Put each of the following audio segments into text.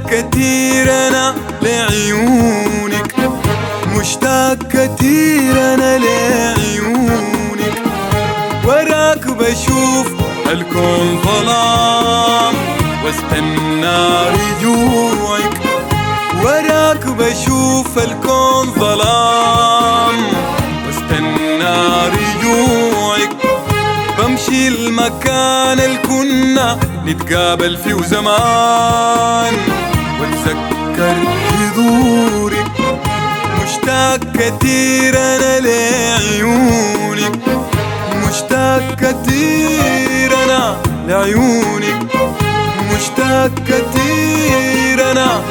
كتير أنا لعيونك، مشتاق كتير أنا لعيونك. وراك بشوف الكون ظلام واستنى رجوعك، وراك بشوف الكون ظلام واستنى رجوعك. بمشي المكان اللي كنا نتقابل فيه زمان واتذكر حضورك. مشتاق كتير أنا لعيونك، مشتاق كتير أنا لعيونك، مشتاق كتير أنا.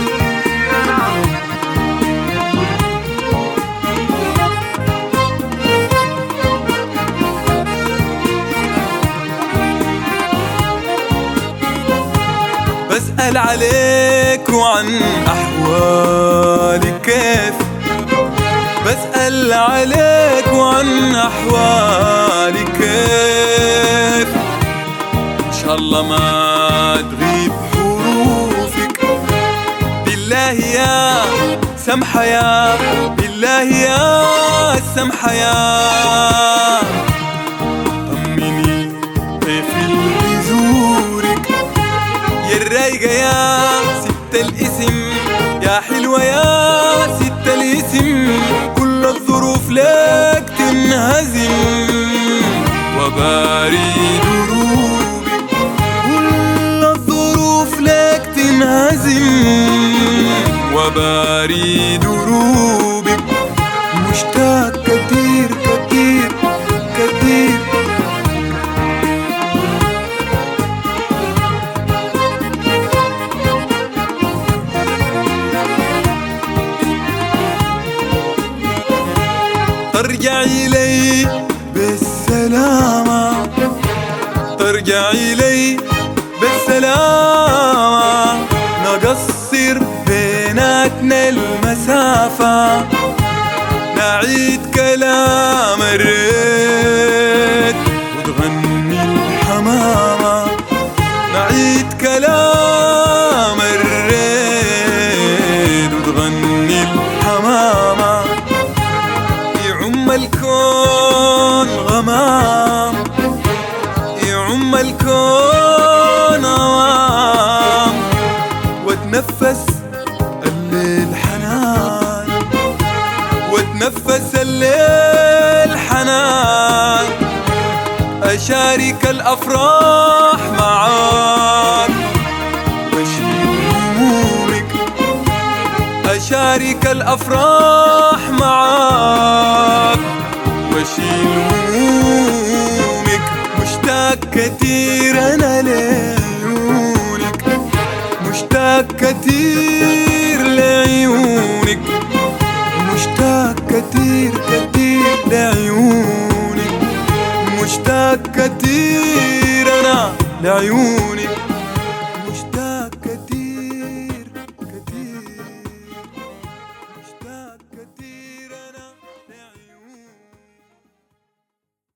بسأل عليك وعن أحوالك كيف، بسأل عليك وعن أحوالك كيف. إن شاء الله ما تغيب حروفك، بالله يا سمحة يا، بالله يا سمحة يا. طمني كيف اللي يزورك يا الرايقة يا ست الاسم، يا حلوة يا ست الاسم. كل الظروف لك تنهزم وباري دروبك، كل الظروف لك تنهزم وباري دروبك. مشتاق كتير كتير كتير. ترجعي لي بالسلامة، ترجعي لي بالسلامة. نقصر بيناتنا المسافة، نعيد كلام الريت وتغني الحمامة، نعيد كلام الريت وتغني الحمامة. يعم الكون غمام، يعم الكون غمام. واتنفس الليل حنان، واتنفس الليل حنان. أشارك الأفراح معاك واشيل همومك، أشارك الأفراح معاك واشيل همومك. مشتاق كتير أنا لعيونك، مشتاق كتير لعيونك، مشتاق كتير كتير لعيونك، مشتاق كتير أنا لعيونك.